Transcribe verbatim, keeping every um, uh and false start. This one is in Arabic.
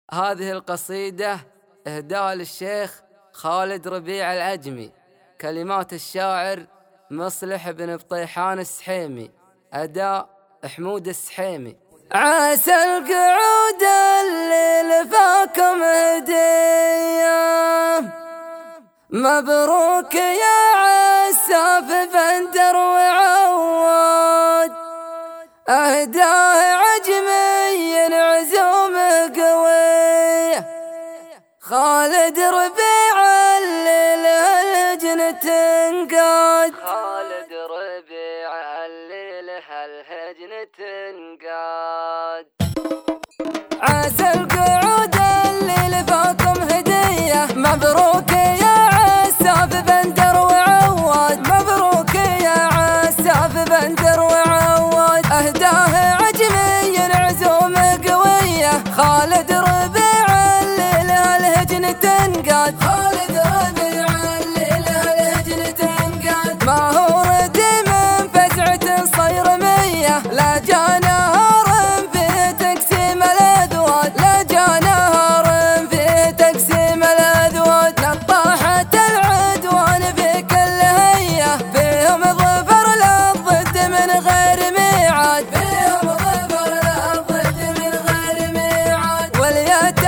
هذه القصيدة إهداء للشيخ خالد ربيع العجمي. كلمات الشاعر مصلح بن بطيحان السحيمي. أداء حمود السحيمي. عسى القعود اللي لفاكم هدية، مبروك يا عساف بندر وعواد، أهداه عجمي عزوم قوية، خالد ربيع اللي له الهجن تنقاد، خالد ربيع اللي له الهجن تنقاد. عسى القعود اللي لفاكم هدية، مبروك يا عساف بندر وعواد، مبروك يا عساف بندر وعواد، أهداه عجمي عزوم قوية، خالد ربيع اللي له الهجن تنقاد، خالد ربيع اللي له الهجن تنقاد. ما هو ردي من فزعة صيرمية، لا جا نهار في تقسيم الأذوات، لا جا نهار في تقسيم الأذوات، نطاحت العدوان في كل هية، فيهم ظفر للضد من غير ميعاد، فيهم ظفر للضد من غير ميعاد. واليتامى